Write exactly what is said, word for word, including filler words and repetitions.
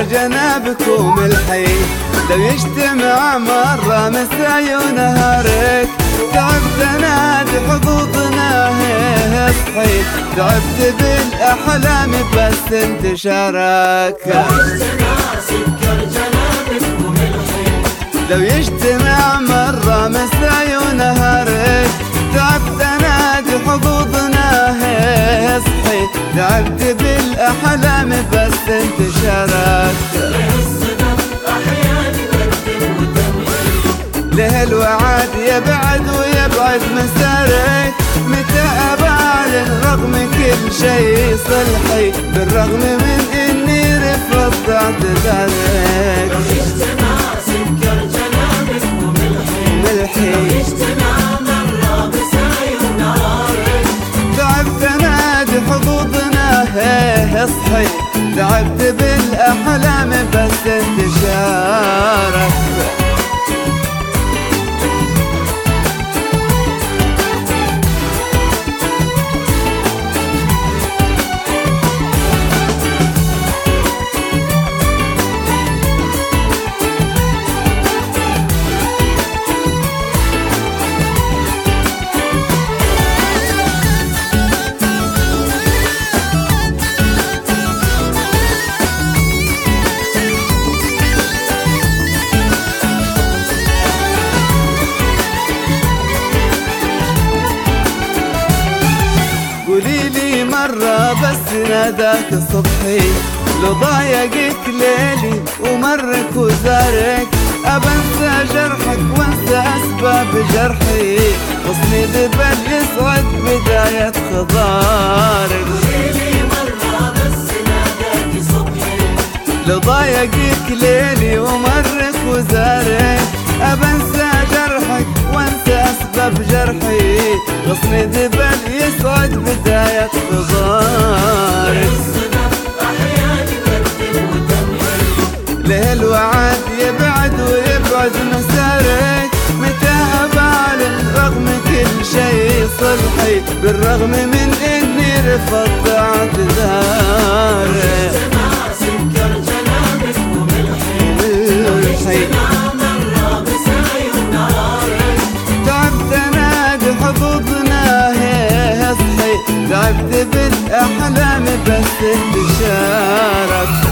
سكر جنابكم الحين، لو يجتمع مرة مساي ونهارك. تعبت انادي حظوظنا اصحي، تعبت بالاحلام بس انت شارك. لو يجتمع مرة مساي ونهارك، تعبت انادي حظوظنا اصحي، تعبت بالاحلام بس انت شارك. له الوعد يبعد ويبعد مسارك، متى أبعلن رغم كل شي صلحي، بالرغم من اني رفضت اعتذارك. لو يجتمع سكر جنابك وملحي، لو يجتمع مرة مساي ونهارك. تعبت انادي حظوظنا اصحي، تعبت بالاحلام بس انت شارك. قوليلي مرة بس ناداك صبحي، لو ضايقك ليلي ومرك وزارك. أبى انسى جرحك وانسى أسباب جرحي، غصني ذبل يسعد بداية خضارك. قوليلي مرة بس ناداك صبحي، لو ضايقك ليلي ومرك وزارك. أبى انسى جرحك وانسى أسباب جرحي، غصني ذبل يسعد بداية خضارك. له الوعد يبعد ويبعد مسارك، متى أبعلن رغم كل شي صلحي، بالرغم من اني رفضت اعتذارك. سكر جنابك وملحي، لو يجتمع مرة مساي ونهارك. تعبت انادي حظوظنا اصحي، تعبت بالاحلام بس انت شارك.